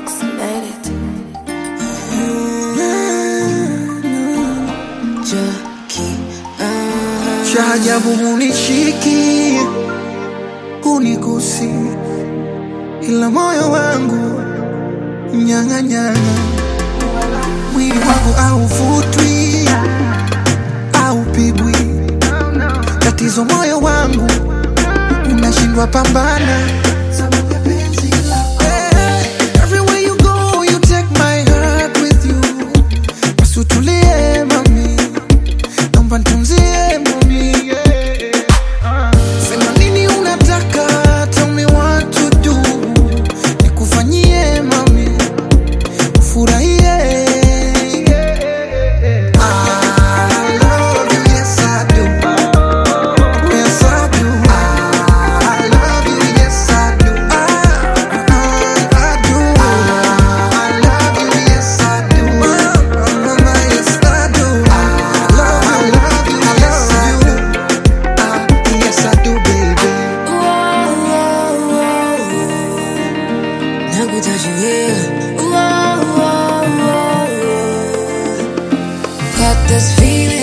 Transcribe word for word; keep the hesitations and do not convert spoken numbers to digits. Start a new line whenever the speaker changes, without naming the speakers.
approximate it.
Cha ajabu hunishiki, hunigusi, ila moyo wangu nyanga nyanga. Mwili wangu hauvutwi, haupigwi. Tatizo moyo wangu unashindwa pambana. Everywhere you go, you take my heart with you. Usutulie mami, naomba nitunzie mami. Sema nini unataka, tell me what to do. Nikufanyie mami, ufurahie.
Got this feeling